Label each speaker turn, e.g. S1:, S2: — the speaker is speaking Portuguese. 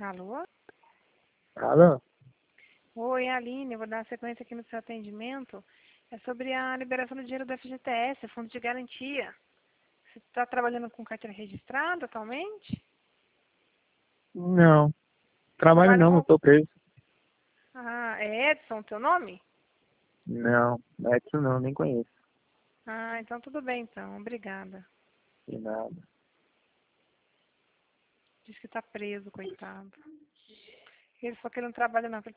S1: Alô?
S2: Alô?
S1: Oi, Aline, eu vou dar sequência aqui no seu atendimento. É sobre a liberação do dinheiro do FGTS, Fundo de Garantia. Você está trabalhando com carteira registrada atualmente?
S2: Não. Trabalho
S1: Trabalha
S2: não,
S1: com...
S2: não tô preso.
S1: Ah, é Edson teu nome?
S2: Não, Edson não, nem conheço.
S1: Ah, então tudo bem então, obrigada.
S2: De nada.
S1: Diz que está preso, coitado. Ele falou que ele não trabalha não, que ele